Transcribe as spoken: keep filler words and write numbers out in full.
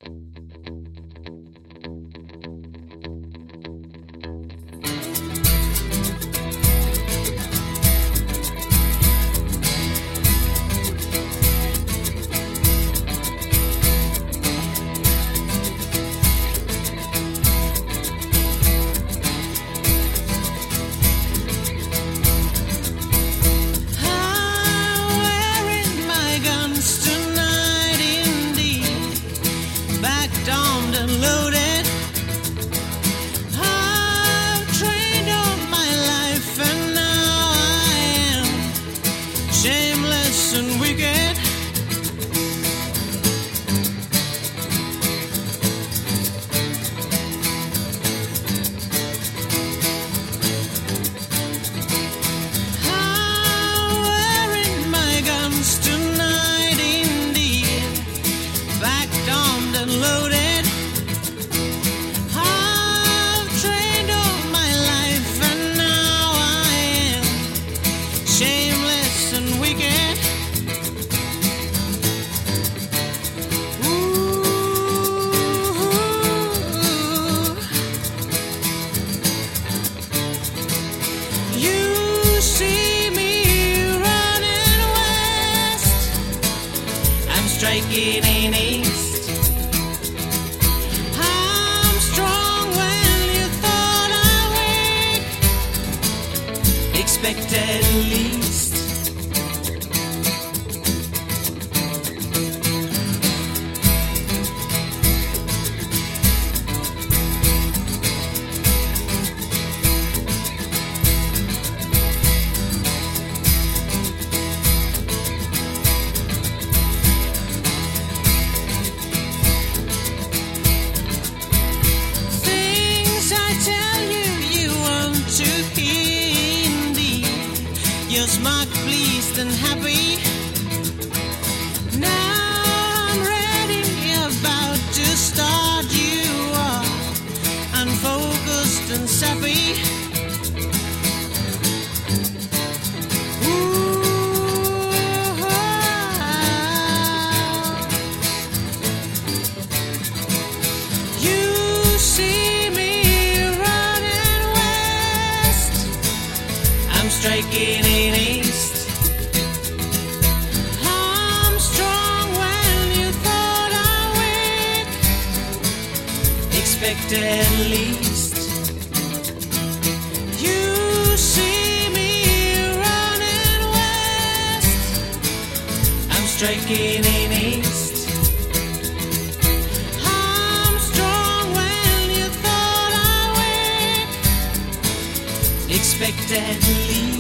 Striking in east. I'm strong when you thought I weak. Expected least. You're smart, pleased and happy. Now I'm ready, about to start you off, unfocused and sappy. You see me running west, I'm striking in east. I'm strong when you thought I weak. Expected least. You see me running west, I'm striking in east. I'm strong when you thought I weak. Expected least.